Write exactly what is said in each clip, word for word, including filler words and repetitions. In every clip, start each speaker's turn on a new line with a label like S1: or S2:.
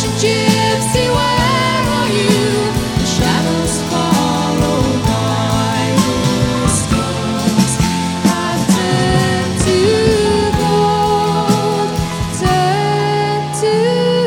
S1: gypsy, where are you? The shadows follow my stars have turned to gold, turned to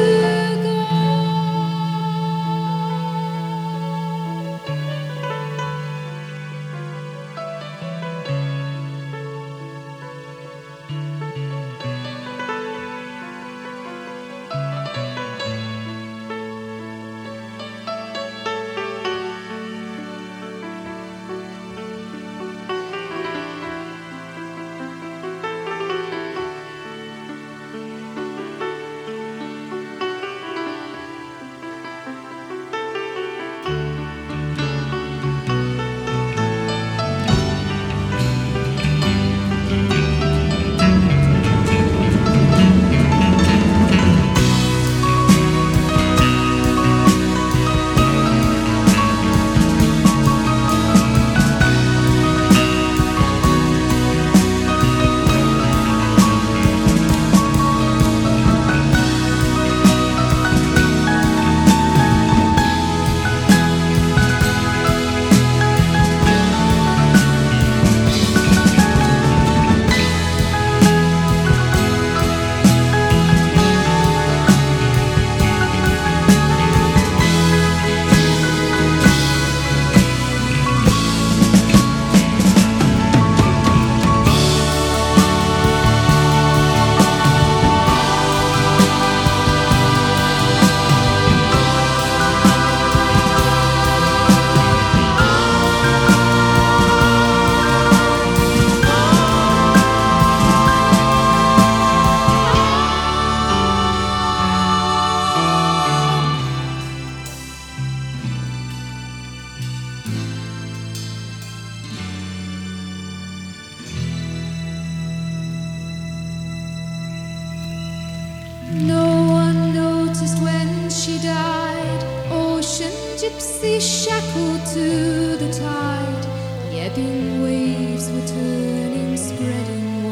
S1: No one noticed when she died. Ocean gypsy shackled to the tide. The ebbing waves were turning, spreading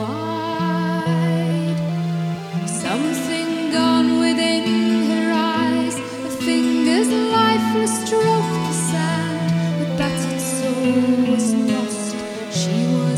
S1: wide. Something gone within her eyes. Her fingers lifeless stroked the sand. Her battered soul was lost. She was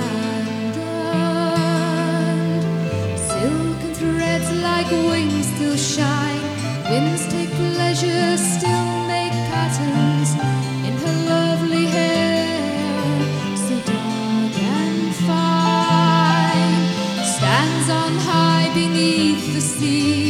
S1: abandoned. Silken threads like wings still shine. Winds take pleasure, still make patterns in her lovely hair, so dark and fine. Stands on high beneath the sea.